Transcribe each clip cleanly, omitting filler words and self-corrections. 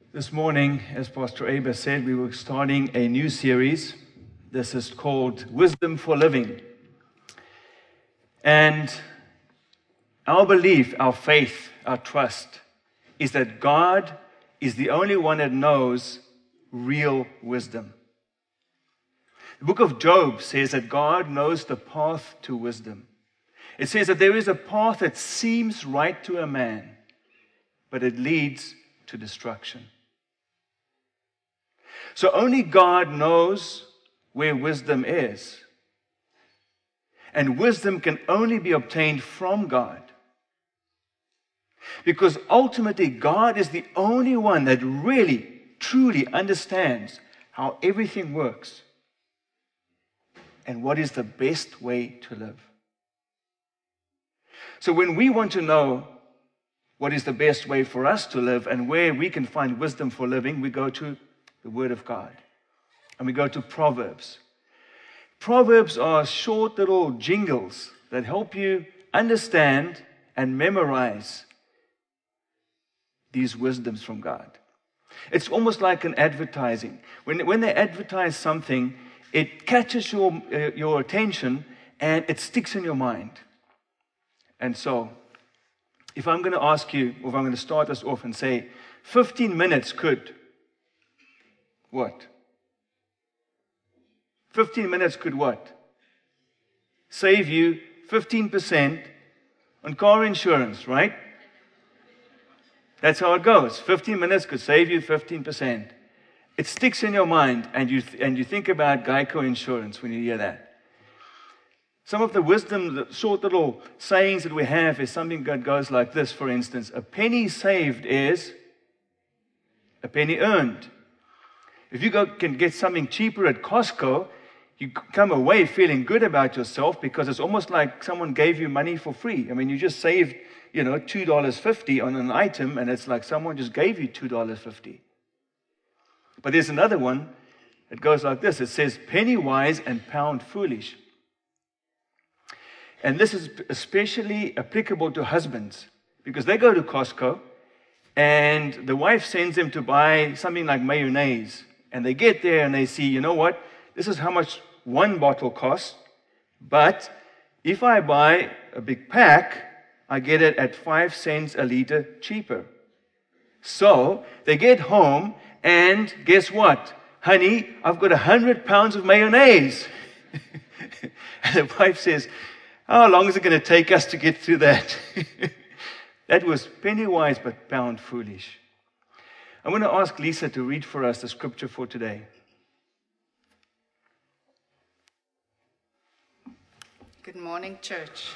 This morning, as Pastor Abe said, we were starting a new series. This is called Wisdom for Living. And our belief, our faith, our trust is that God is the only one that knows real wisdom. The book of Job says that God knows the path to wisdom. It says that there is a path that seems right to a man, but it leads to destruction. So only God knows where wisdom is. And wisdom can only be obtained from God. Because ultimately, God is the only one that really, truly understands how everything works and what is the best way to live. So when we want to know what is the best way for us to live and where we can find wisdom for living, we go to the Word of God. And we go to Proverbs. Proverbs are short little jingles that help you understand and memorize these wisdoms from God. It's almost like an advertising. When they advertise something, it catches your attention and it sticks in your mind. And so, if I'm going to ask you, or if I'm going to start us off and say, 15 minutes could, what? 15 minutes could what? Save you 15% on car insurance, right? That's how it goes. 15 minutes could save you 15%. It sticks in your mind, and you think about Geico insurance when you hear that. Some of the wisdom, the short little sayings that we have is something that goes like this, for instance. A penny saved is a penny earned. If you can get something cheaper at Costco, you come away feeling good about yourself because it's almost like someone gave you money for free. I mean, you just saved, $2.50 on an item, and it's like someone just gave you $2.50. But there's another one that goes like this. It says, penny wise and pound foolish. And this is especially applicable to husbands because they go to Costco and the wife sends them to buy something like mayonnaise. And they get there and they see, you know what? This is how much one bottle costs. But if I buy a big pack, I get it at 5 cents a liter cheaper. So they get home and guess what? Honey, I've got 100 pounds of mayonnaise. And the wife says, how long is it going to take us to get through that? That was penny wise but pound foolish. I'm going to ask Lisa to read for us the scripture for today. Good morning, church.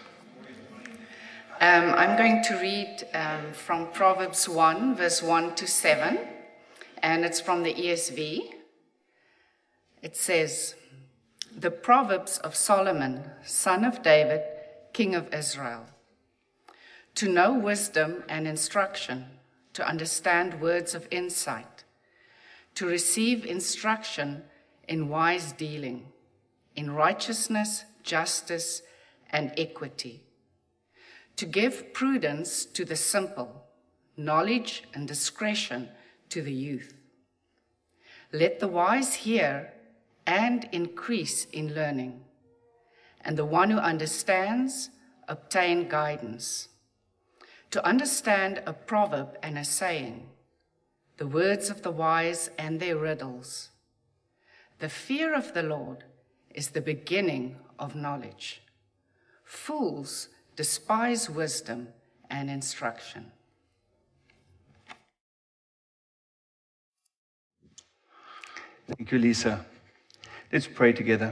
I'm going to read from Proverbs 1, verse 1 to 7, and it's from the ESV. It says, the Proverbs of Solomon, son of David, king of Israel. To know wisdom and instruction, to understand words of insight, to receive instruction in wise dealing, in righteousness, justice, and equity, to give prudence to the simple, knowledge and discretion to the youth. Let the wise hear and increase in learning, and the one who understands obtain guidance. To understand a proverb and a saying, the words of the wise and their riddles. The fear of the Lord is the beginning of knowledge. Fools despise wisdom and instruction. Thank you, Lisa. Let's pray together.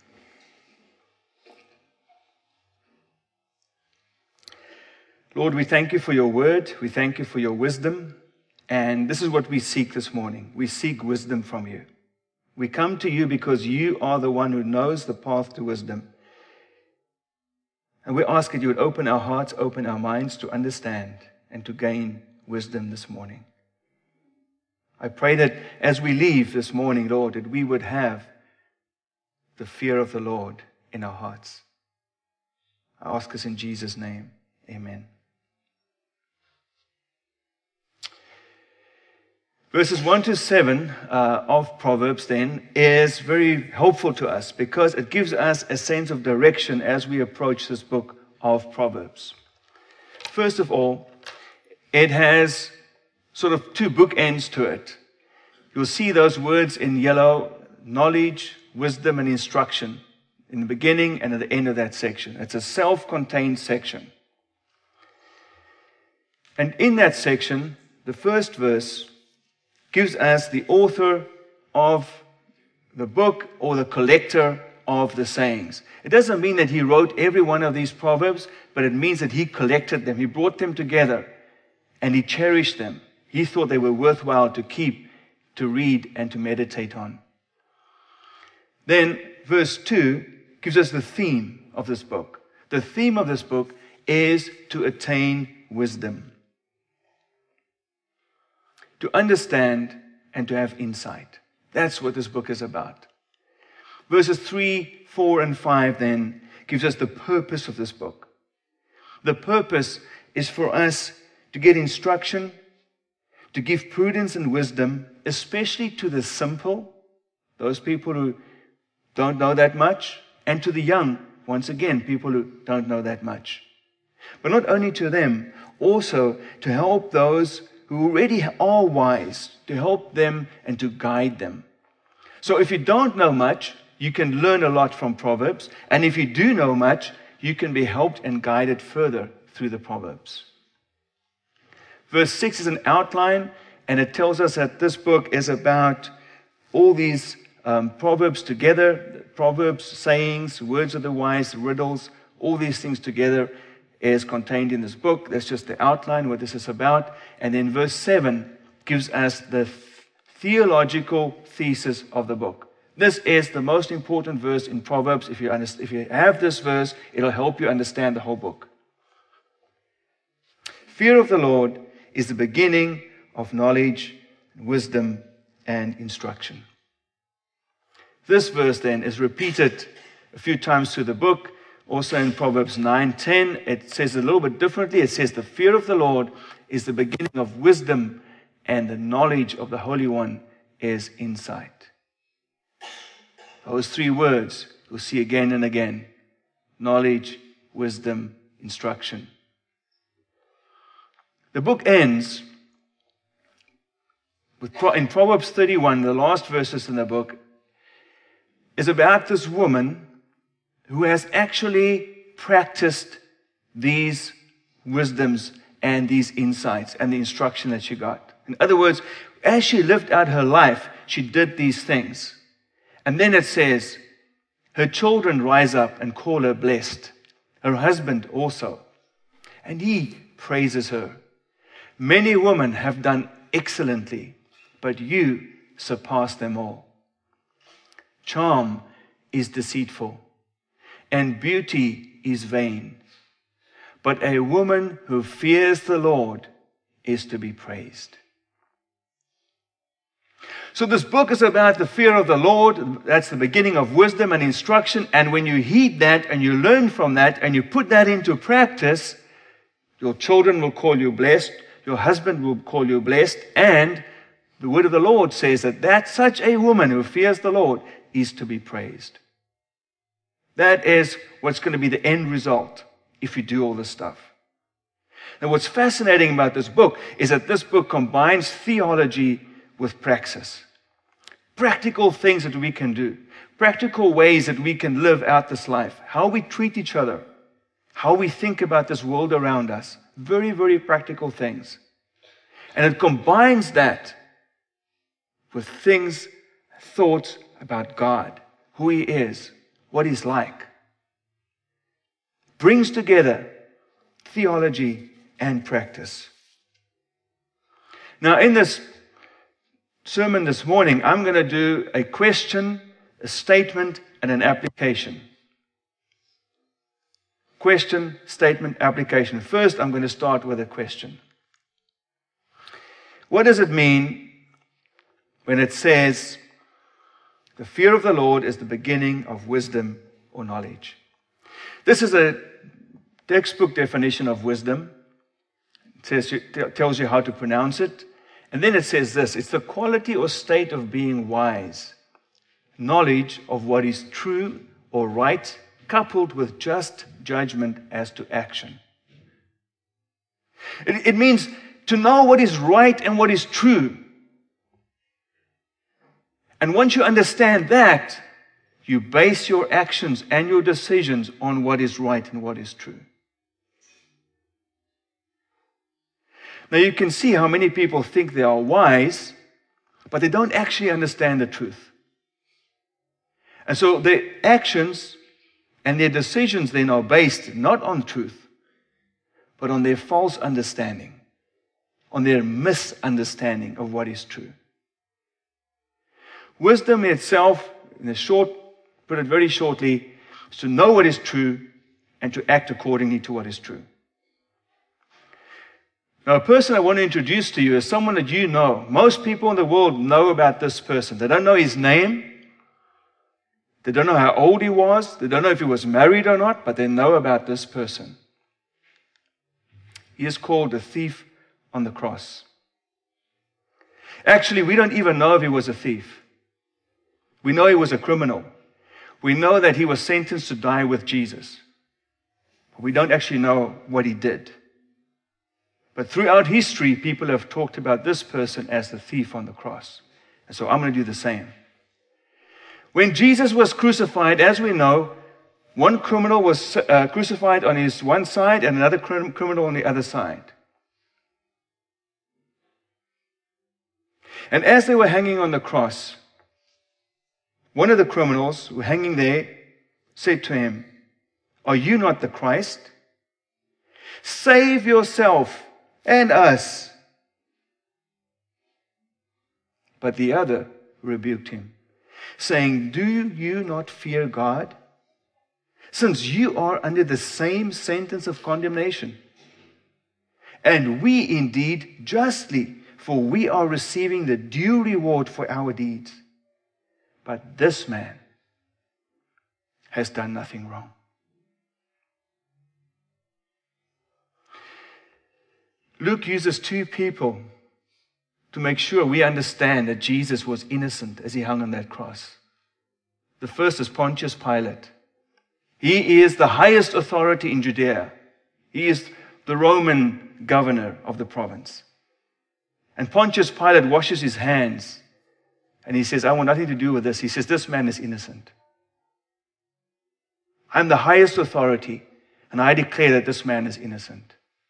Lord, we thank you for your word. We thank you for your wisdom. And this is what we seek this morning. We seek wisdom from you. We come to you because you are the one who knows the path to wisdom. And we ask that you would open our hearts, open our minds to understand and to gain wisdom this morning. I pray that as we leave this morning, Lord, that we would have the fear of the Lord in our hearts. I ask us in Jesus' name. Amen. Verses 1 to 7 of Proverbs then is very helpful to us because it gives us a sense of direction as we approach this book of Proverbs. First of all, it has sort of two bookends to it. You'll see those words in yellow: knowledge, wisdom, and instruction, in the beginning and at the end of that section. It's a self-contained section. And in that section, the first verse gives us the author of the book or the collector of the sayings. It doesn't mean that he wrote every one of these proverbs, but it means that he collected them. He brought them together and he cherished them. He thought they were worthwhile to keep, to read, and to meditate on. Then verse 2 gives us the theme of this book. The theme of this book is to attain wisdom, to understand and to have insight. That's what this book is about. Verses 3, 4, and 5 then gives us the purpose of this book. The purpose is for us to get instruction, to give prudence and wisdom, especially to the simple, those people who don't know that much, and to the young, once again, people who don't know that much. But not only to them, also to help those who already are wise, to help them and to guide them. So if you don't know much, you can learn a lot from Proverbs. And if you do know much, you can be helped and guided further through the Proverbs. Verse 6 is an outline, and it tells us that this book is about all these Proverbs together. Proverbs, sayings, words of the wise, riddles, all these things together is contained in this book. That's just the outline, what this is about. And then verse 7 gives us the theological thesis of the book. This is the most important verse in Proverbs. If you have this verse, it'll help you understand the whole book. Fear of the Lord is the beginning of knowledge, wisdom, and instruction. This verse then is repeated a few times through the book. Also in Proverbs 9:10, it says a little bit differently. It says the fear of the Lord is the beginning of wisdom, and the knowledge of the Holy One is insight. Those three words you'll see again and again: knowledge, wisdom, instruction. The book ends in Proverbs 31, the last verses in the book, is about this woman who has actually practiced these wisdoms and these insights and the instruction that she got. In other words, as she lived out her life, she did these things. And then it says, her children rise up and call her blessed, her husband also, and he praises her. Many women have done excellently, but you surpass them all. Charm is deceitful, and beauty is vain. But a woman who fears the Lord is to be praised. So this book is about the fear of the Lord. That's the beginning of wisdom and instruction. And when you heed that and you learn from that and you put that into practice, your children will call you blessed. Your husband will call you blessed. And the word of the Lord says that such a woman who fears the Lord is to be praised. That is what's going to be the end result if you do all this stuff. And what's fascinating about this book is that this book combines theology with praxis. Practical things that we can do. Practical ways that we can live out this life. How we treat each other. How we think about this world around us. Very, very practical things. And it combines that with things, thoughts about God, who He is, what He's like. Brings together theology and practice. Now, in this sermon this morning, I'm going to do a question, a statement, and an application. Question, statement, application. First, I'm going to start with a question. What does it mean when it says, the fear of the Lord is the beginning of wisdom or knowledge? This is a textbook definition of wisdom. It tells you how to pronounce it. And then it says this, it's the quality or state of being wise, knowledge of what is true or right, coupled with just judgment as to action. It means to know what is right and what is true. And once you understand that, you base your actions and your decisions on what is right and what is true. Now you can see how many people think they are wise, but they don't actually understand the truth. And so their actions and their decisions then are based not on truth, but on their false understanding, on their misunderstanding of what is true. Wisdom itself, put it very shortly, is to know what is true and to act accordingly to what is true. Now, a person I want to introduce to you is someone that you know. Most people in the world know about this person. They don't know his name. They don't know how old he was. They don't know if he was married or not, but they know about this person. He is called the thief on the cross. Actually, we don't even know if he was a thief. We know he was a criminal. We know that he was sentenced to die with Jesus. We don't actually know what he did. But throughout history, people have talked about this person as the thief on the cross. And so I'm going to do the same. When Jesus was crucified, as we know, one criminal was crucified on his one side and another criminal on the other side. And as they were hanging on the cross, one of the criminals who were hanging there said to him, "Are you not the Christ? Save yourself and us." But the other rebuked him, saying, "Do you not fear God, since you are under the same sentence of condemnation? And we indeed justly, for we are receiving the due reward for our deeds. But this man has done nothing wrong." Luke uses two people to make sure we understand that Jesus was innocent as he hung on that cross. The first is Pontius Pilate. He is the highest authority in Judea. He is the Roman governor of the province. And Pontius Pilate washes his hands and he says, "I want nothing to do with this." He says, "This man is innocent. I'm the highest authority and I declare that this man is innocent."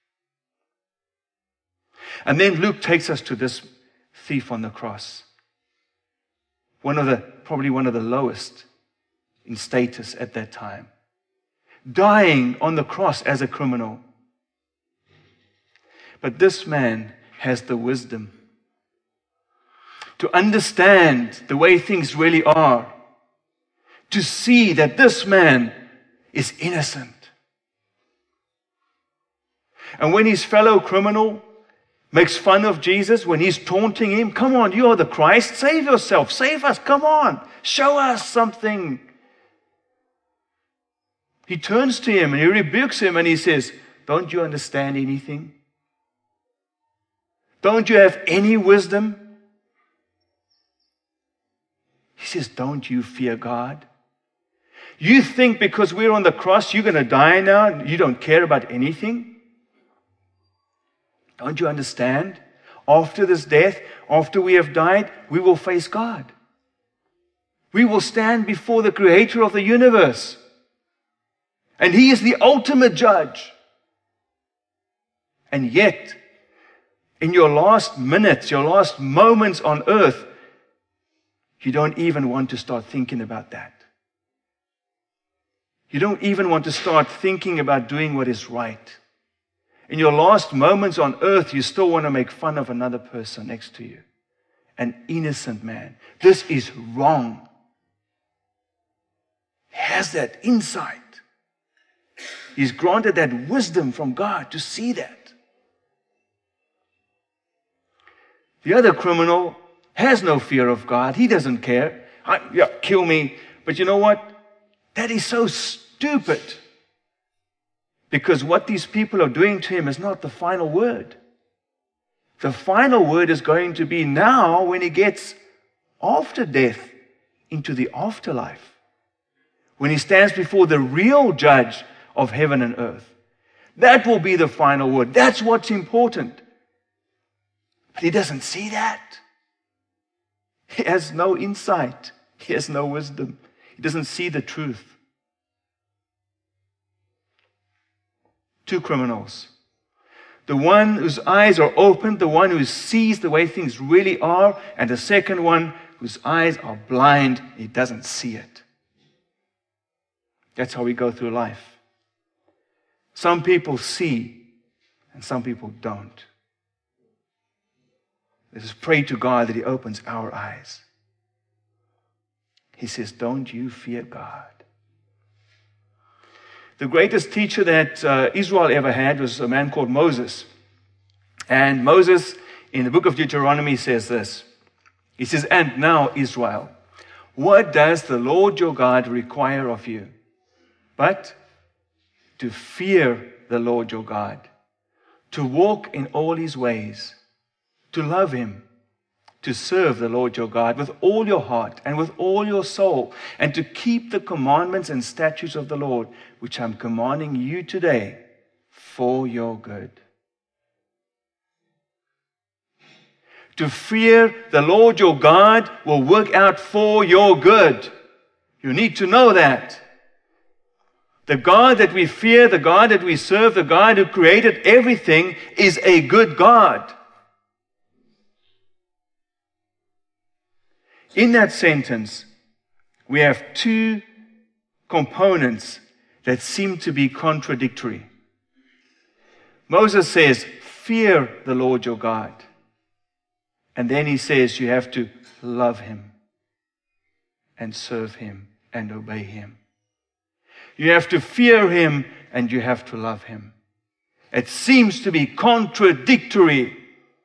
And then Luke takes us to this thief on the cross. Probably one of the lowest in status at that time. Dying on the cross as a criminal. But this man has the wisdom to understand the way things really are. To see that this man is innocent. And when his fellow criminal makes fun of Jesus, when he's taunting him, "Come on, you are the Christ, save yourself, save us, come on, show us something." He turns to him and he rebukes him and he says, "Don't you understand anything? Don't you have any wisdom?" He says, "Don't you fear God? You think because we're on the cross, you're going to die now, you don't care about anything? Don't you understand? After this death, after we have died, we will face God. We will stand before the Creator of the universe. And He is the ultimate judge. And yet, in your last minutes, your last moments on earth, you don't even want to start thinking about that. You don't even want to start thinking about doing what is right. In your last moments on earth, you still want to make fun of another person next to you. An innocent man. This is wrong. He has that insight. He's granted that wisdom from God to see that. The other criminal has no fear of God. He doesn't care. Kill me. But you know what? That is so stupid. Because what these people are doing to him is not the final word. The final word is going to be now when he gets after death into the afterlife. When he stands before the real judge of heaven and earth. That will be the final word. That's what's important. But he doesn't see that. He has no insight. He has no wisdom. He doesn't see the truth. Two criminals. The one whose eyes are opened, the one who sees the way things really are, and the second one whose eyes are blind, he doesn't see it. That's how we go through life. Some people see, and some people don't. Let us pray to God that he opens our eyes. He says, don't you fear God. The greatest teacher that Israel ever had was a man called Moses. And Moses, in the book of Deuteronomy, says this. He says, and now, Israel, what does the Lord your God require of you? But to fear the Lord your God, to walk in all his ways, to love him, to serve the Lord your God with all your heart and with all your soul, and to keep the commandments and statutes of the Lord, which I'm commanding you today for your good. To fear the Lord your God will work out for your good. You need to know that. The God that we fear, the God that we serve, the God who created everything is a good God. In that sentence, we have two components that seem to be contradictory. Moses says, fear the Lord your God. And then he says you have to love him and serve him and obey him. You have to fear him and you have to love him. It seems to be contradictory.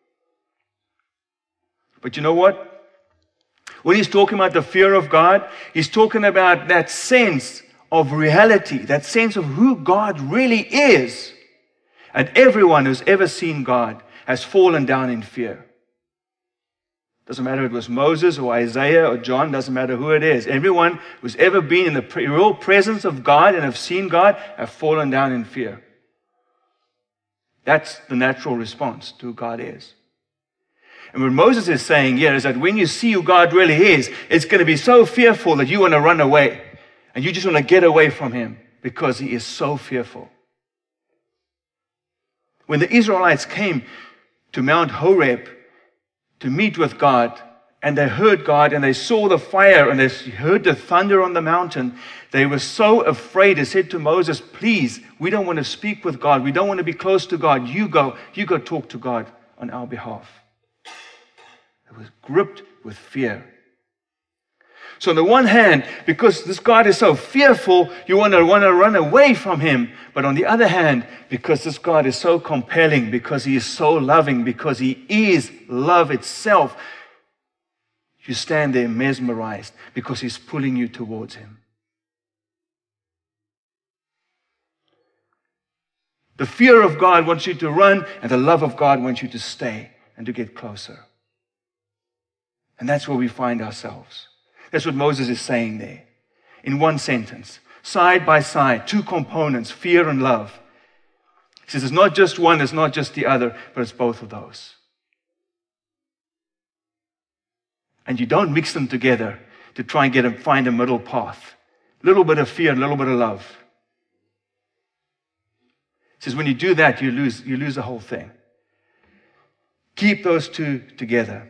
But you know what? When he's talking about the fear of God, he's talking about that sense of reality, that sense of who God really is. And everyone who's ever seen God has fallen down in fear. Doesn't matter if it was Moses or Isaiah or John, doesn't matter who it is. Everyone who's ever been in the real presence of God and have seen God have fallen down in fear. That's the natural response to who God is. And what Moses is saying here is that when you see who God really is, it's going to be so fearful that you want to run away. And you just want to get away from him because he is so fearful. When the Israelites came to Mount Horeb to meet with God, and they heard God, and they saw the fire, and they heard the thunder on the mountain, they were so afraid. They said to Moses, please, we don't want to speak with God. We don't want to be close to God. You go talk to God on our behalf. It was gripped with fear. So on the one hand, because this God is so fearful, you want to run away from him. But on the other hand, because this God is so compelling, because he is so loving, because he is love itself, you stand there mesmerized because he's pulling you towards him. The fear of God wants you to run, and the love of God wants you to stay and to get closer. And that's where we find ourselves. That's what Moses is saying there. In one sentence, side by side, two components, fear and love. He says it's not just one, it's not just the other, but it's both of those. And you don't mix them together to try and find a middle path. A little bit of fear, a little bit of love. He says when you do that, you lose the whole thing. Keep those two together.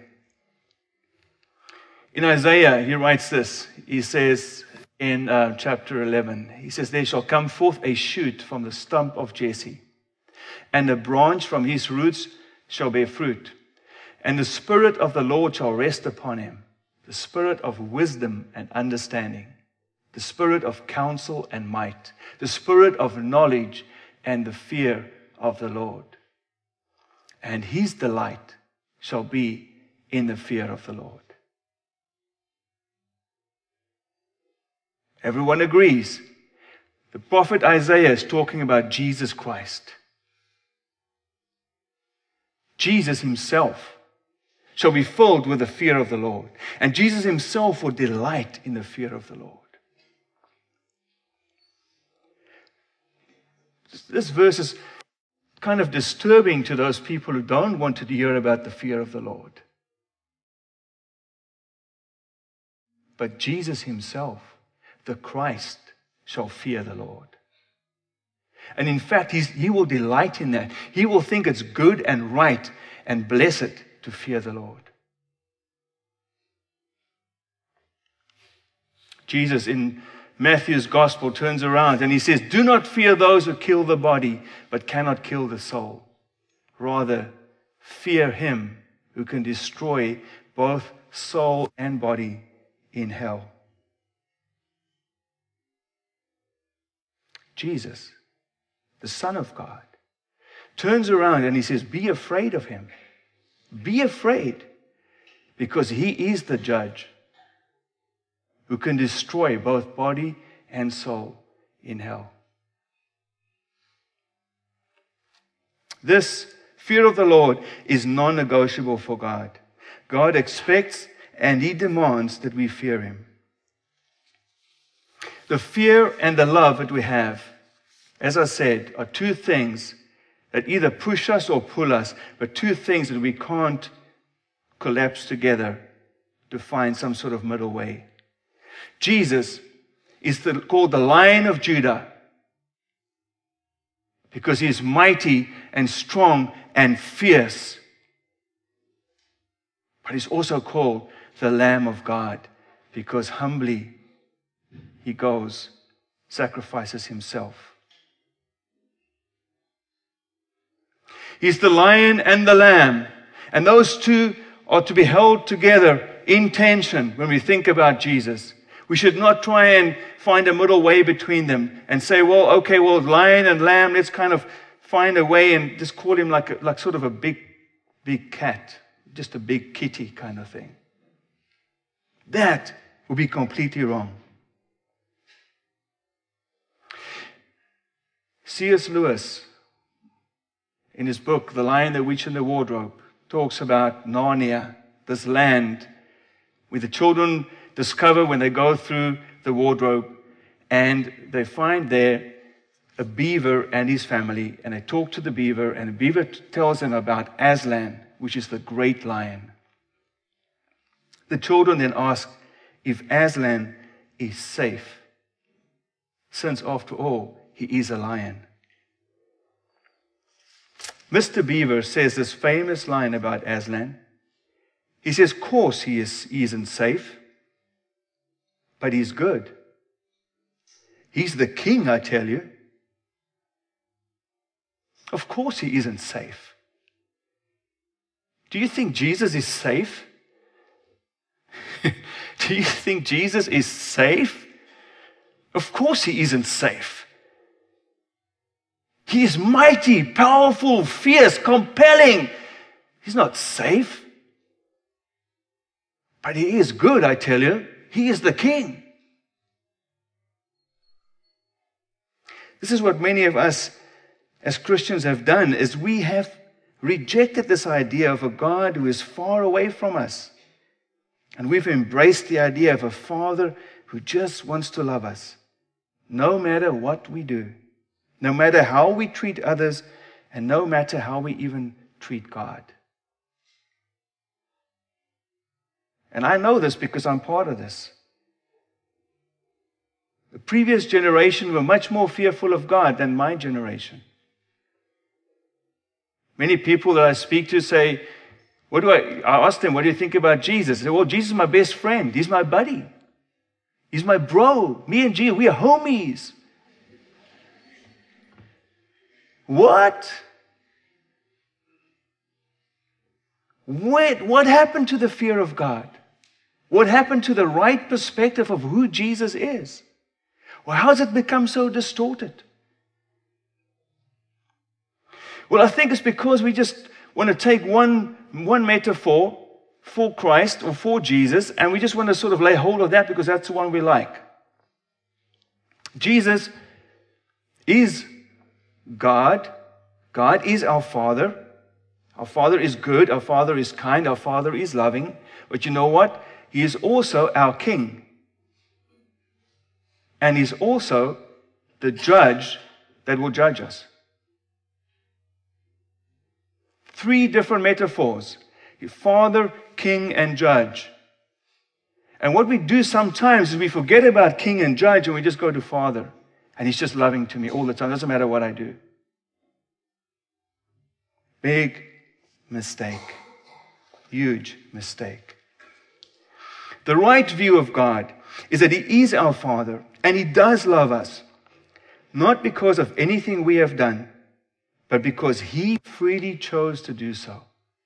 In Isaiah, he writes this. He says in chapter 11, he says, there shall come forth a shoot from the stump of Jesse, and a branch from his roots shall bear fruit. And the Spirit of the Lord shall rest upon him, the Spirit of wisdom and understanding, the Spirit of counsel and might, the Spirit of knowledge and the fear of the Lord. And his delight shall be in the fear of the Lord. Everyone agrees. The prophet Isaiah is talking about Jesus Christ. Jesus himself shall be filled with the fear of the Lord. And Jesus himself will delight in the fear of the Lord. This verse is kind of disturbing to those people who don't want to hear about the fear of the Lord. But Jesus himself, the Christ, shall fear the Lord. And in fact, he will delight in that. He will think it's good and right and blessed to fear the Lord. Jesus in Matthew's gospel turns around and he says, "Do not fear those who kill the body, but cannot kill the soul. Rather, fear him who can destroy both soul and body in hell." Jesus, the Son of God, turns around and he says, be afraid of him. Be afraid, because he is the judge who can destroy both body and soul in hell. This fear of the Lord is non-negotiable for God. God expects and he demands that we fear him. The fear and the love that we have, as I said, are two things that either push us or pull us, but two things that we can't collapse together to find some sort of middle way. Jesus is called the Lion of Judah because he is mighty and strong and fierce. But he's also called the Lamb of God because humbly he goes, sacrifices himself. He's the lion and the lamb. And those two are to be held together in tension when we think about Jesus. We should not try and find a middle way between them and say, well, okay, well, lion and lamb, let's kind of find a way and just call him like sort of a big cat, just a big kitty kind of thing. That would be completely wrong. C.S. Lewis, in his book, The Lion, the Witch, and the Wardrobe, talks about Narnia, this land where the children discover when they go through the wardrobe and they find there a beaver and his family, and they talk to the beaver, and the beaver tells them about Aslan, which is the great lion. The children then ask if Aslan is safe, since after all, he is a lion. Mr. Beaver says this famous line about Aslan. He says, of course he isn't safe, but he's good. He's the king, I tell you. Of course he isn't safe. Do you think Jesus is safe? Do you think Jesus is safe? Of course he isn't safe. He is mighty, powerful, fierce, compelling. He's not safe. But he is good, I tell you. He is the king. This is what many of us as Christians have done, is we have rejected this idea of a God who is far away from us. And we've embraced the idea of a Father who just wants to love us, no matter what we do, no matter how we treat others, and no matter how we even treat God. And I know this because I'm part of this. The previous generation were much more fearful of God than my generation. Many people that I speak to say, I ask them, what do you think about Jesus? They say, well, Jesus is my best friend. He's my buddy. He's my bro. Me and Jesus, we are homies. What? What happened to the fear of God? What happened to the right perspective of who Jesus is? Well, how has it become so distorted? Well, I think it's because we just want to take one metaphor for Christ or for Jesus, and we just want to sort of lay hold of that because that's the one we like. Jesus is God. God is our Father. Our Father is good, our Father is kind, our Father is loving. But you know what? He is also our King. And He's also the judge that will judge us. 3 different metaphors: Father, King, and Judge. And what we do sometimes is we forget about King and Judge and we just go to Father. And He's just loving to me all the time. Doesn't matter what I do. Big mistake. Huge mistake. The right view of God is that He is our Father and He does love us. Not because of anything we have done, but because He freely chose to do so.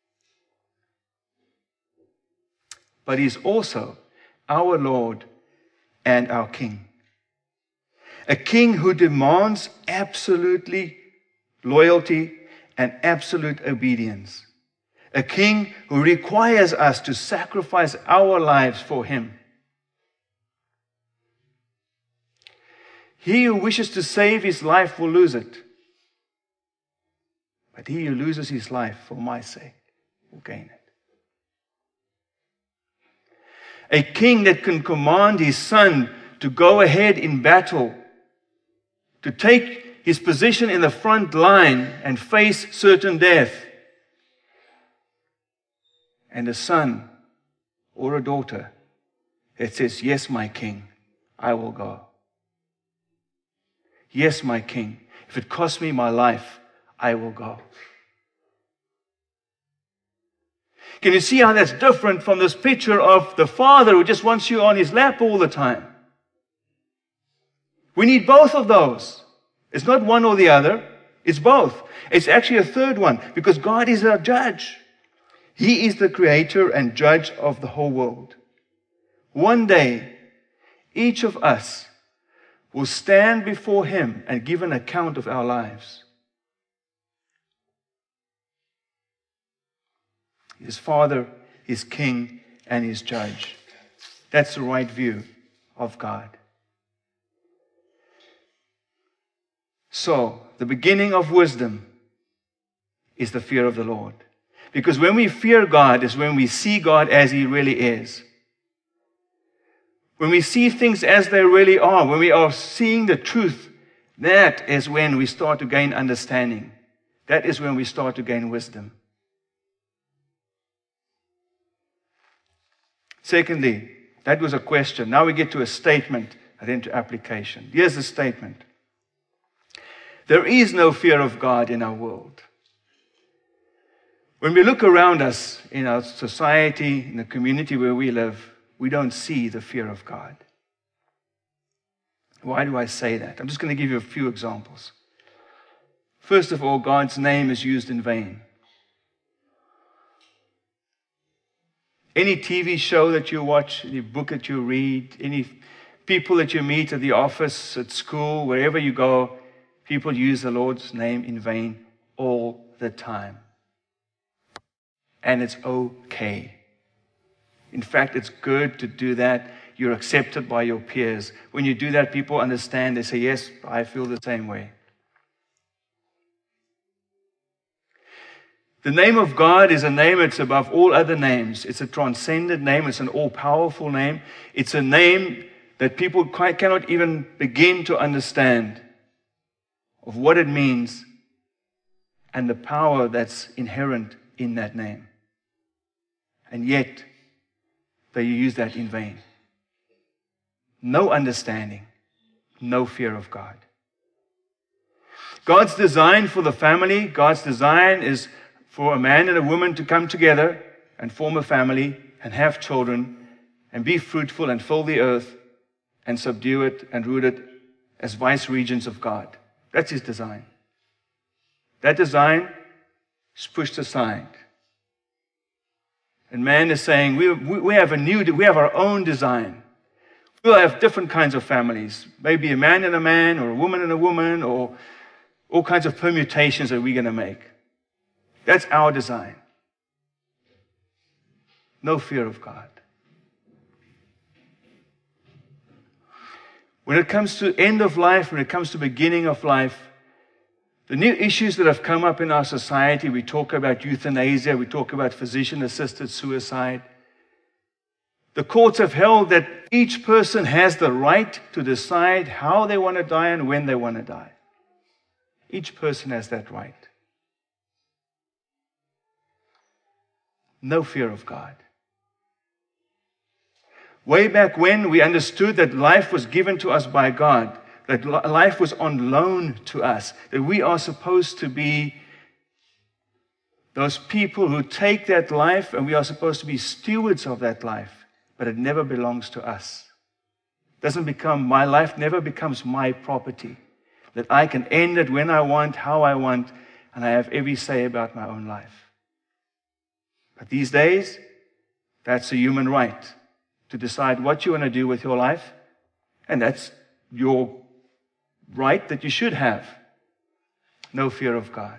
But He's also our Lord and our King. A King who demands absolutely loyalty and absolute obedience. A King who requires us to sacrifice our lives for Him. He who wishes to save his life will lose it. But he who loses his life for my sake will gain it. A king that can command his son to go ahead in battle, to take his position in the front line and face certain death. And a son or a daughter that says, yes, my king, I will go. Yes, my king, if it costs me my life, I will go. Can you see how that's different from this picture of the father who just wants you on his lap all the time? We need both of those. It's not one or the other. It's both. It's actually a third one because God is our judge. He is the creator and judge of the whole world. One day, each of us will stand before Him and give an account of our lives. His Father, His King, and His Judge. That's the right view of God. So, the beginning of wisdom is the fear of the Lord. Because when we fear God is when we see God as He really is. When we see things as they really are, when we are seeing the truth, that is when we start to gain understanding. That is when we start to gain wisdom. Secondly, that was a question. Now we get to a statement and then to application. Here's the statement. There is no fear of God in our world. When we look around us in our society, in the community where we live, we don't see the fear of God. Why do I say that? I'm just going to give you a few examples. First of all, God's name is used in vain. Any TV show that you watch, any book that you read, any people that you meet at the office, at school, wherever you go, people use the Lord's name in vain all the time. And it's okay. In fact, it's good to do that. You're accepted by your peers. When you do that, people understand. They say, yes, I feel the same way. The name of God is a name that's above all other names. It's a transcendent name. It's an all-powerful name. It's a name that people cannot even begin to understand of what it means and the power that's inherent in that name. And yet, they use that in vain. No understanding, no fear of God. God's design for the family, God's design is for a man and a woman to come together and form a family and have children and be fruitful and fill the earth and subdue it and rule it as vice regents of God. That's His design. That design is pushed aside. And man is saying, we have our own design. We'll have different kinds of families. Maybe a man and a man, or a woman and a woman, or all kinds of permutations that we're going to make. That's our design. No fear of God. When it comes to end of life, when it comes to beginning of life, The new issues that have come up in our society, we talk about euthanasia, we talk about physician-assisted suicide. The courts have held that each person has the right to decide how they want to die and when they want to die. Each person has that right. No fear of God. Way back when, we understood that life was given to us by God, that life was on loan to us, that we are supposed to be those people who take that life, and we are supposed to be stewards of that life, but it never belongs to us. My life never becomes my property, that I can end it when I want, how I want, and I have every say about my own life. But these days, that's a human right, to decide what you want to do with your life, and that's your right that you should have. No fear of God.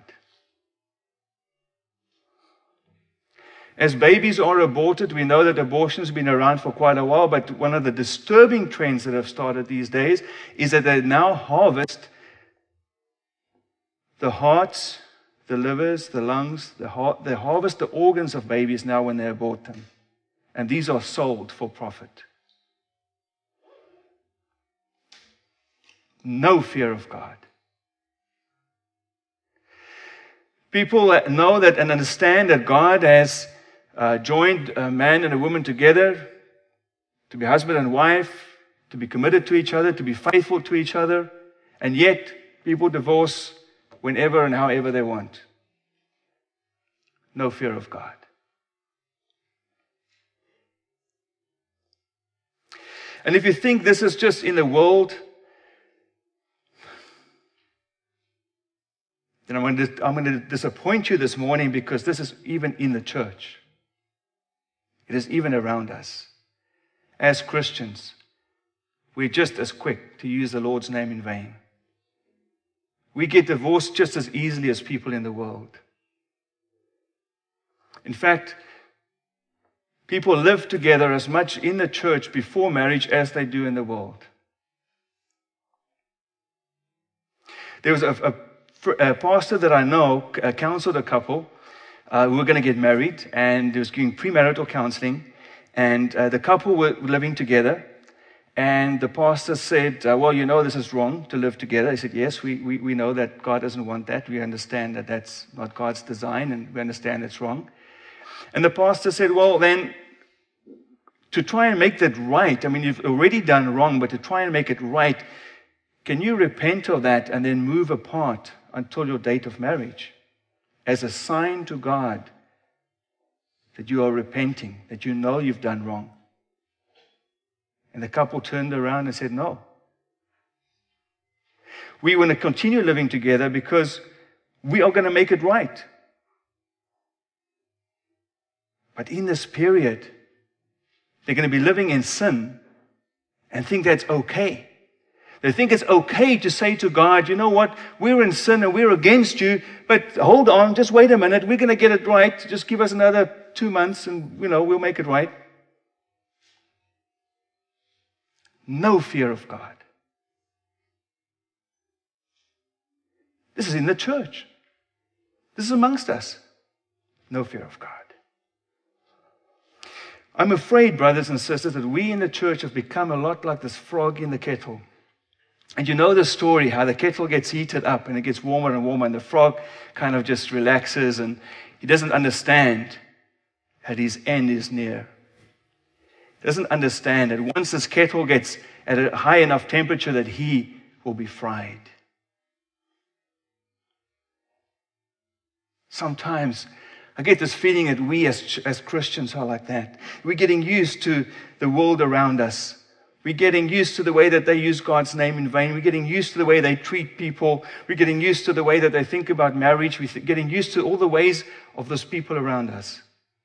As babies are aborted, we know that abortion has been around for quite a while, but one of the disturbing trends that have started these days is that they now harvest the hearts, the livers, the lungs, the heart. They harvest the organs of babies now when they abort them. And these are sold for profit. No fear of God. People know that and understand that God has joined a man and a woman together to be husband and wife, to be committed to each other, to be faithful to each other, and yet people divorce whenever and however they want. No fear of God. And if you think this is just in the world, then I'm going to disappoint you this morning, because this is even in the church. It is even around us. As Christians, we're just as quick to use the Lord's name in vain. We get divorced just as easily as people in the world. In fact, people live together as much in the church before marriage as they do in the world. There was a pastor that I know counseled a couple who were going to get married, and he was doing premarital counseling, and the couple were living together, and the pastor said, well, you know this is wrong to live together. He said, yes, we know that God doesn't want that. We understand that that's not God's design, and we understand it's wrong. And the pastor said, well, then, to try and make that right, I mean, you've already done wrong, but to try and make it right, can you repent of that and then move apart until your date of marriage as a sign to God that you are repenting, that you know you've done wrong? And the couple turned around and said, no. We want to continue living together because we are going to make it right. But in this period, they're going to be living in sin and think that's okay. They think it's okay to say to God, you know what, we're in sin and we're against you, but hold on, just wait a minute, we're going to get it right. Just give us another 2 months and, we'll make it right. No fear of God. This is in the church. This is amongst us. No fear of God. I'm afraid, brothers and sisters, that we in the church have become a lot like this frog in the kettle. And you know the story, how the kettle gets heated up and it gets warmer and warmer, and the frog kind of just relaxes, and he doesn't understand that his end is near. He doesn't understand that once this kettle gets at a high enough temperature that he will be fried. Sometimes I get this feeling that we as Christians are like that. We're getting used to the world around us. We're getting used to the way that they use God's name in vain. We're getting used to the way they treat people. We're getting used to the way that they think about marriage. We're getting used to all the ways of those people around us.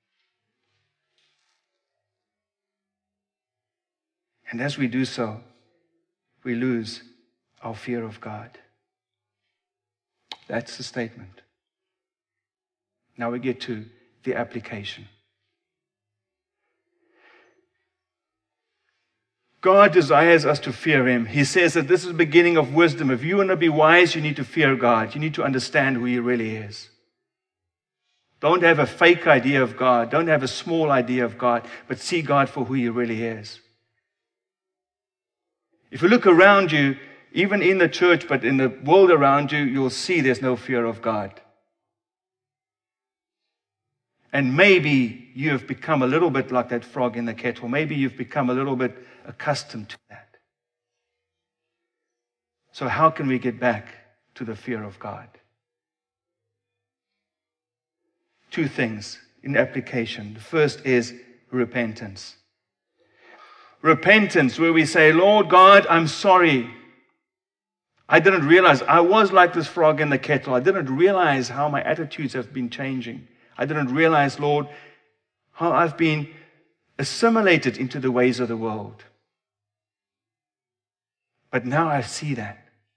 And as we do so, we lose our fear of God. That's the statement. Now we get to the application. God desires us to fear Him. He says that this is the beginning of wisdom. If you want to be wise, you need to fear God. You need to understand who He really is. Don't have a fake idea of God. Don't have a small idea of God, but see God for who He really is. If you look around you, even in the church, but in the world around you, you'll see there's no fear of God. And maybe you have become a little bit like that frog in the kettle. Maybe you've become a little bit accustomed to that. So how can we get back to the fear of God? Two things in application. The first is repentance. Repentance, where we say, Lord God, I'm sorry. I didn't realize I was like this frog in the kettle. I didn't realize how my attitudes have been changing. I didn't realize, Lord, how I've been assimilated into the ways of the world. But now I see that.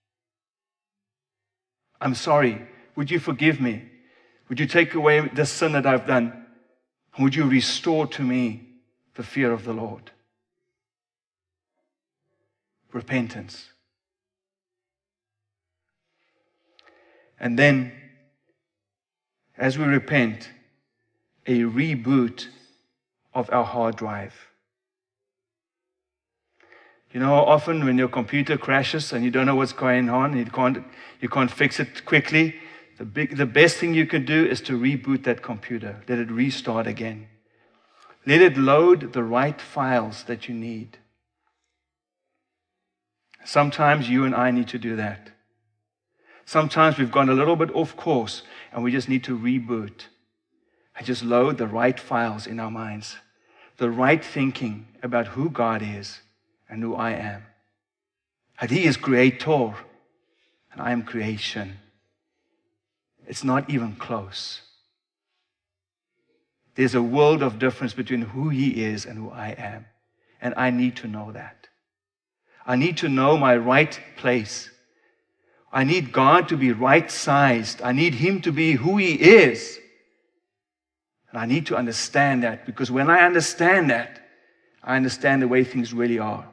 I'm sorry. Would you forgive me? Would you take away the sin that I've done? And would you restore to me the fear of the Lord? Repentance. And then, as we repent, a reboot of our hard drive. You know, often when your computer crashes and you don't know what's going on, you can't fix it quickly, the best thing you can do is to reboot that computer. Let it restart again. Let it load the right files that you need. Sometimes you and I need to do that. Sometimes we've gone a little bit off course and we just need to reboot. I just load the right files in our minds, the right thinking about who God is and who I am. That He is creator and I am creation. It's not even close. There's a world of difference between who He is and who I am. And I need to know that. I need to know my right place. I need God to be right-sized. I need Him to be who He is. And I need to understand that, because when I understand that, I understand the way things really are.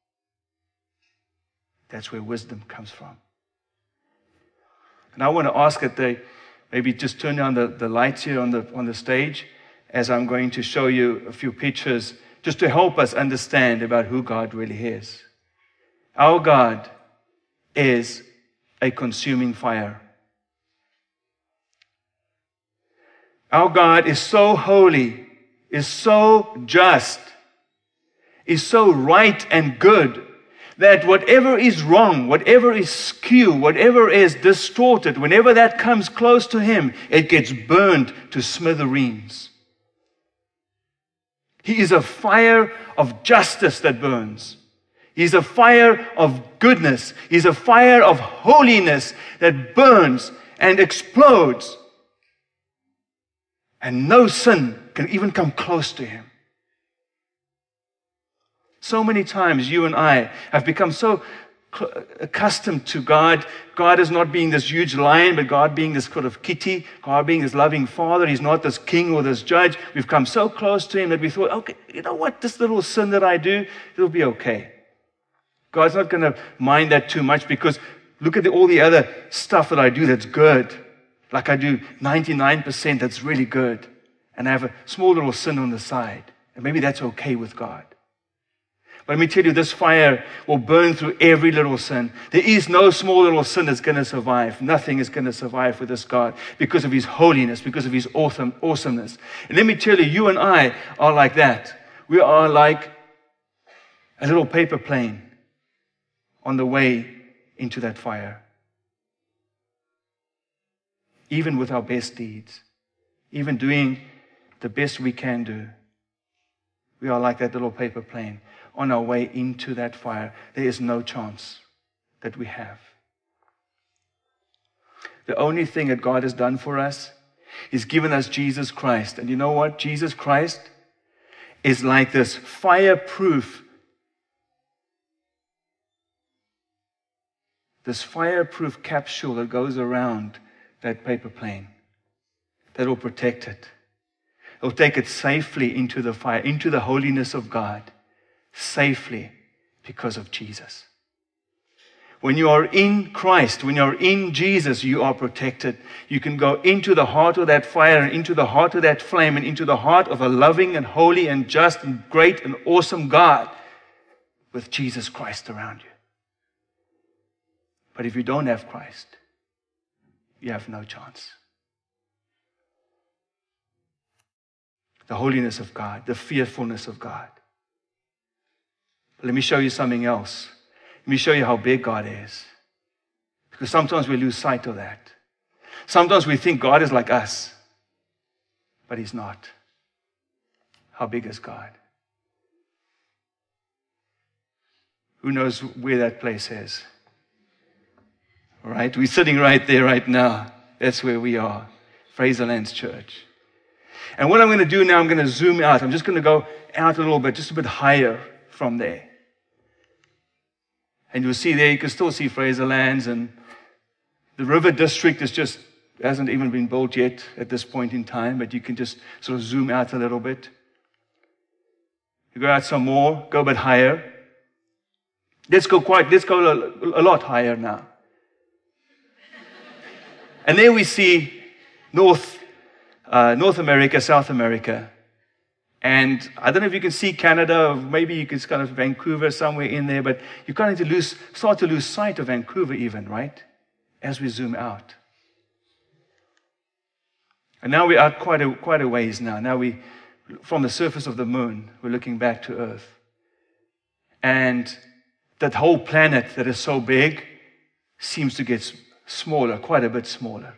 That's where wisdom comes from. And I want to ask that they maybe just turn down the lights here on the stage as I'm going to show you a few pictures just to help us understand about who God really is. Our God is a consuming fire. Our God is so holy, is so just, is so right and good, that whatever is wrong, whatever is skewed, whatever is distorted, whenever that comes close to Him, it gets burned to smithereens. He is a fire of justice that burns. He's a fire of goodness. He's a fire of holiness that burns and explodes. And no sin can even come close to Him. So many times you and I have become so accustomed to God. God is not being this huge lion, but God being this kind of kitty. God being this loving Father. He's not this king or this judge. We've come so close to Him that we thought, okay, you know what? This little sin that I do, it'll be okay. God's not going to mind that too much, because look at all the other stuff that I do that's good. Like I do 99% that's really good. And I have a small little sin on the side. And maybe that's okay with God. But let me tell you, this fire will burn through every little sin. There is no small little sin that's going to survive. Nothing is going to survive with this God because of His holiness, because of His awesomeness. And let me tell you, you and I are like that. We are like a little paper plane on the way into that fire. Even with our best deeds, even doing the best we can do, we are like that little paper plane on our way into that fire. There is no chance that we have. The only thing that God has done for us is given us Jesus Christ. And you know what? Jesus Christ is like this fireproof capsule that goes around that paper plane that will protect it. It will take it safely into the fire, into the holiness of God, safely, because of Jesus. When you are in Christ, when you're in Jesus, you are protected. You can go into the heart of that fire and into the heart of that flame and into the heart of a loving and holy and just and great and awesome God with Jesus Christ around you. But if you don't have Christ, you have no chance. The holiness of God, the fearfulness of God. But let me show you something else. Let me show you how big God is. Because sometimes we lose sight of that. Sometimes we think God is like us, but He's not. How big is God? Who knows where that place is? All right? We're sitting right there right now. That's where we are. Fraserlands Church. And what I'm going to do now, I'm going to zoom out. I'm just going to go out a little bit, just a bit higher from there. And you'll see there, you can still see Fraserlands, and the River District hasn't even been built yet at this point in time, but you can just sort of zoom out a little bit. You go out some more, go a bit higher. Let's go a lot higher now. And there we see North America, South America. And I don't know if you can see Canada, or maybe you can kind of Vancouver somewhere in there, but you kind of start to lose sight of Vancouver even, right? As we zoom out. And now we're out quite a ways now. Now from the surface of the moon, we're looking back to Earth. And that whole planet that is so big seems to get smaller, quite a bit smaller.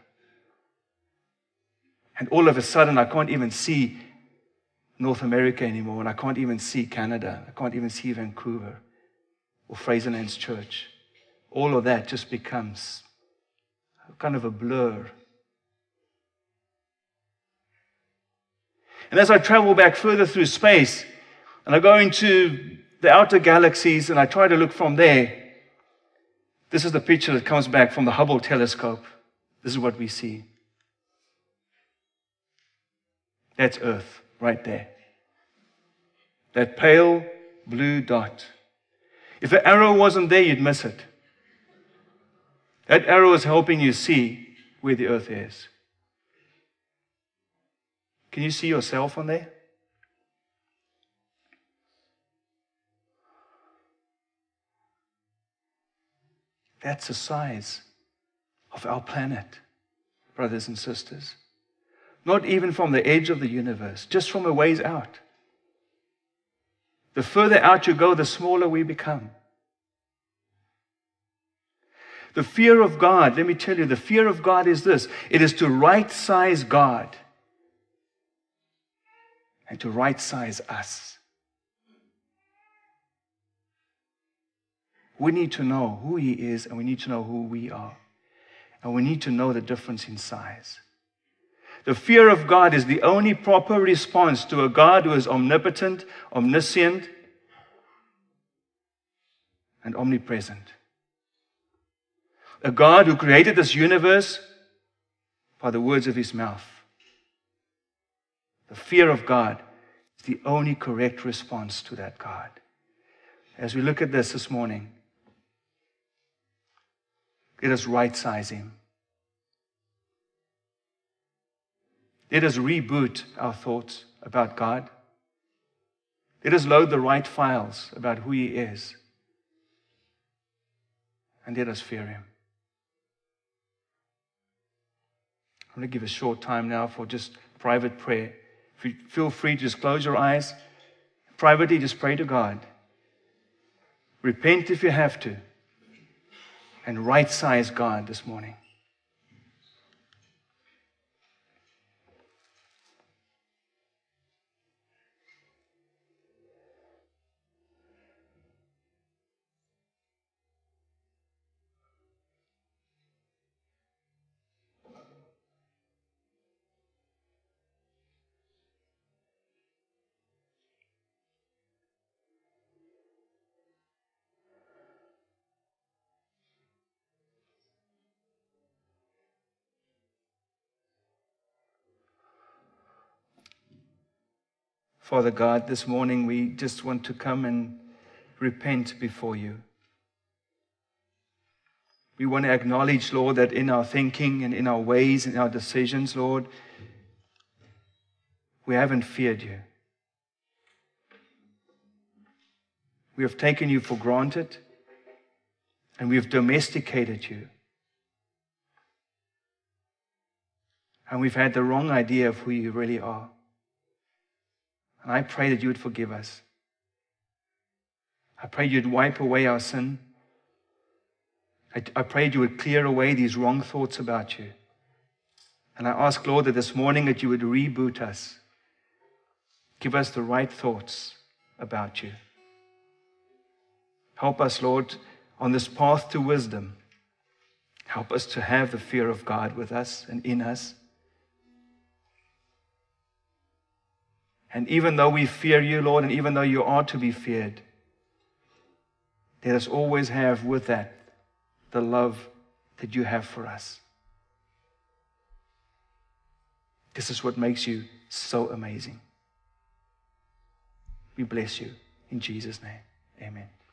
And all of a sudden, I can't even see North America anymore, and I can't even see Canada. I can't even see Vancouver or Fraserlands Church. All of that just becomes kind of a blur. And as I travel back further through space, and I go into the outer galaxies, and I try to look from there, this is the picture that comes back from the Hubble telescope. This is what we see. That's Earth. Right there. That pale blue dot. If the arrow wasn't there, you'd miss it. That arrow is helping you see where the Earth is. Can you see yourself on there? That's the size of our planet, brothers and sisters. Not even from the edge of the universe, just from a ways out. The further out you go, the smaller we become. The fear of God, let me tell you, the fear of God is this. It is to right-size God and to right-size us. We need to know who He is, and we need to know who we are. And we need to know the difference in size. The fear of God is the only proper response to a God who is omnipotent, omniscient, and omnipresent. A God who created this universe by the words of His mouth. The fear of God is the only correct response to that God. As we look at this morning, let us right-size Him. Let us reboot our thoughts about God. Let us load the right files about who He is. And let us fear Him. I'm going to give a short time now for just private prayer. If you feel free to just close your eyes. Privately, just pray to God. Repent if you have to. And right-size God this morning. Father God, this morning we just want to come and repent before you. We want to acknowledge, Lord, that in our thinking and in our ways and in our decisions, Lord, we haven't feared you. We have taken you for granted, and we have domesticated you. And we've had the wrong idea of who you really are. And I pray that you would forgive us. I pray you'd wipe away our sin. I pray you would clear away these wrong thoughts about you. And I ask, Lord, that this morning that you would reboot us. Give us the right thoughts about you. Help us, Lord, on this path to wisdom. Help us to have the fear of God with us and in us. And even though we fear you, Lord, and even though you are to be feared, let us always have with that the love that you have for us. This is what makes you so amazing. We bless you in Jesus' name. Amen.